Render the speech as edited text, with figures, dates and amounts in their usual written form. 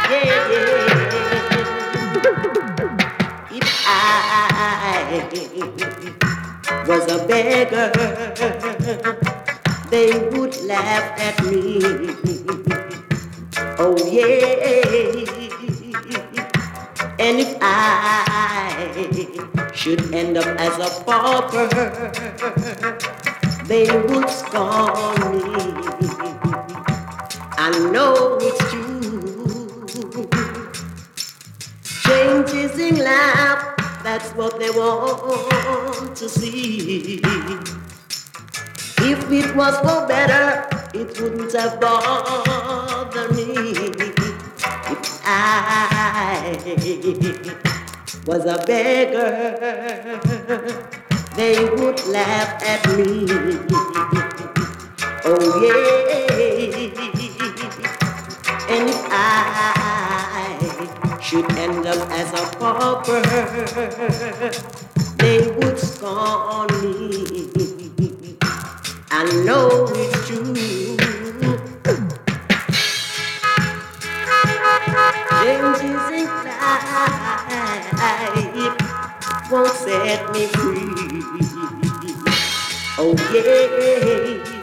Yeah, yeah. If I was a beggar, they would laugh at me. Oh yeah. And if I should end up as a pauper, they would scorn me. I know it's true. Changes in life, that's what they want to see. If it was for better, it wouldn't have bothered me. If I was a beggar, they would laugh at me. Oh yeah. And if I should end up as a pauper, they would scorn me. I know it's true. Changes in life won't set me free. Oh yeah.